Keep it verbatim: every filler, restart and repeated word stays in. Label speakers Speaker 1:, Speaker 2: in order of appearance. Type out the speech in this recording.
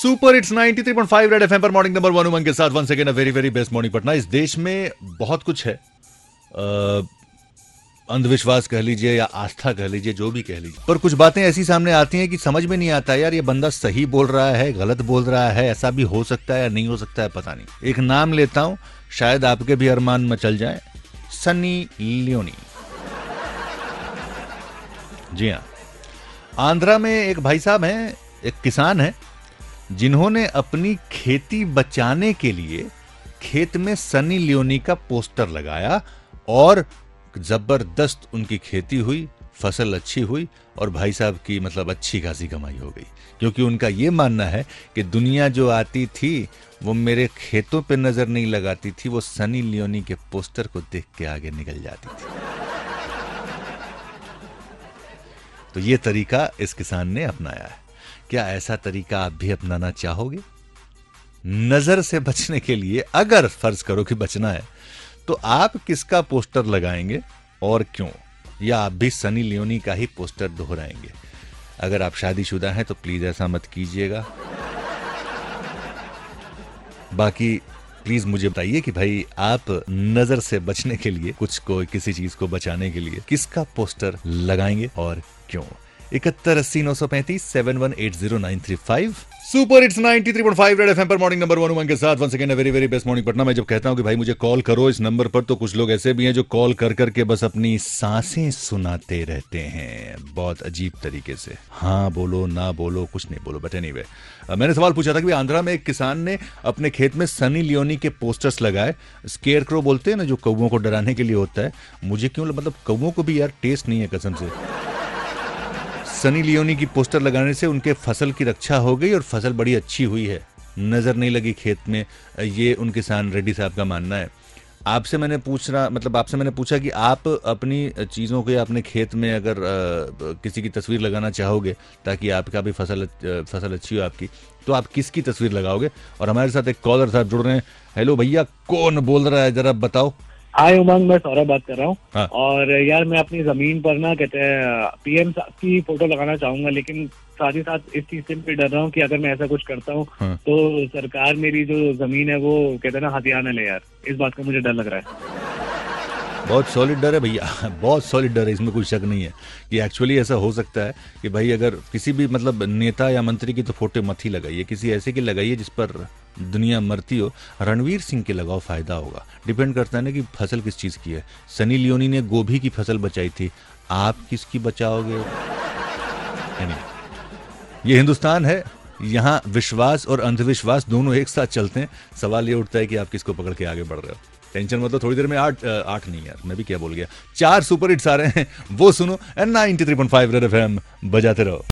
Speaker 1: Super hits ninety three point five red FM पर morning number one Umang के साथ one second very very best morning Patna. इस देश में बहुत कुछ है, अंधविश्वास कह लीजिए या आस्था कह लीजिए, जो भी कह लीजिए, पर कुछ बातें ऐसी सामने आती हैं कि समझ में नहीं आता यार ये बंदा सही बोल रहा है, गलत बोल रहा है, ऐसा भी हो सकता है या नहीं हो सकता है, पता नहीं। एक नाम लेता हूं, शायद आपके भी अरमान मचल जाए, सनी लियोनी। जी हाँ, आंध्रा में एक भाई साहब हैं, एक किसान हैं, जिन्होंने अपनी खेती बचाने के लिए खेत में सनी लियोनी का पोस्टर लगाया और जबरदस्त उनकी खेती हुई, फसल अच्छी हुई और भाई साहब की मतलब अच्छी खासी कमाई हो गई, क्योंकि उनका ये मानना है कि दुनिया जो आती थी वो मेरे खेतों पे नजर नहीं लगाती थी, वो सनी लियोनी के पोस्टर को देख के आगे निकल जाती थी। तो ये तरीका इस किसान ने अपनाया है। क्या ऐसा तरीका आप भी अपनाना चाहोगे? नजर से बचने के लिए अगर फर्ज करो कि बचना है तो आप किसका पोस्टर लगाएंगे और क्यों? या आप भी सनी लियोनी का ही पोस्टर दोहराएंगे? अगर आप शादीशुदा हैं तो प्लीज ऐसा मत कीजिएगा। बाकी प्लीज मुझे बताइए कि भाई आप नजर से बचने के लिए, कुछ को किसी चीज को बचाने के लिए किसका पोस्टर लगाएंगे और क्यों? इकहत्तर अस्सी नौ सौ पैंतीस seven one eight zero nine three five super hits ninety three point five red FM पर मॉर्निंग नंबर वन उमंग के साथ one second very very best morning Patna. मैं जब कहता हूं कि भाई मुझे कॉल करो इस नंबर पर, तो कुछ लोग ऐसे भी हैं जो कॉल कर करके बस अपनी सांसें सुनाते रहते हैं बहुत अजीब तरीके से। हाँ बोलो, ना बोलो, कुछ नहीं बोलो, बट एनीवे मैंने सवाल पूछा था कि आंध्रा में एक किसान ने अपने खेत में सनी लियोनी के पोस्टर्स लगाए। स्केयर क्रो बोलते हैं ना, जो कौवों को डराने के लिए होता है। मुझे क्यों, मतलब कौवों को भी यार टेस्ट नहीं है कसम से। सनी लियोनी की पोस्टर लगाने से उनके फसल की रक्षा हो गई और फसल बड़ी अच्छी हुई है, नजर नहीं लगी खेत में। ये उन किसान रेड्डी साहब का मानना है। आपसे मैंने पूछना मतलब आपसे मैंने पूछा कि आप अपनी चीज़ों के अपने खेत में अगर आ, किसी की तस्वीर लगाना चाहोगे ताकि आपका भी फसल फसल अच्छी हो आपकी, तो आप किसकी तस्वीर लगाओगे? और हमारे साथ एक कॉलर साहब जुड़ रहे हैं। हेलो भैया, कौन बोल रहा है, जरा बताओ।
Speaker 2: हाय उमंग, मैं सौरभ बात कर रहा हूँ।
Speaker 1: हाँ।
Speaker 2: और यार मैं अपनी जमीन पर ना कहते हैं पीएम साहब की फोटो लगाना चाहूंगा, लेकिन साथ ही साथ इस चीज से भी डर रहा हूँ कि अगर मैं ऐसा कुछ करता हूँ हाँ। तो सरकार मेरी जो जमीन है वो कहते हैं ना हथियार न ले यार, इस बात का मुझे डर लग रहा है।
Speaker 1: बहुत सॉलिड डर है भैया, बहुत सॉलिड डर है, इसमें कोई शक नहीं है कि एक्चुअली ऐसा हो सकता है कि भाई अगर किसी भी मतलब नेता या मंत्री की तो फोटो मत ही लगाइए, किसी ऐसे की लगाइए जिस पर दुनिया मरती हो। रणवीर सिंह के लगाओ, फायदा होगा। डिपेंड करता है ना कि फसल किस चीज की है। सनी लियोनी ने गोभी की फसल बचाई थी, आप किसकी बचाओगे? ये हिंदुस्तान है, यहाँ विश्वास और अंधविश्वास दोनों एक साथ चलते हैं। सवाल ये उठता है कि आप किसको पकड़ के आगे बढ़ रहे हो। टेंशन मतलब थोड़ी देर में आठ आठ नहीं यार, मैं भी क्या बोल गया, चार सुपर हिट्स आ रहे हैं, वो सुनो। Ninety three point five red FM बजाते रहो।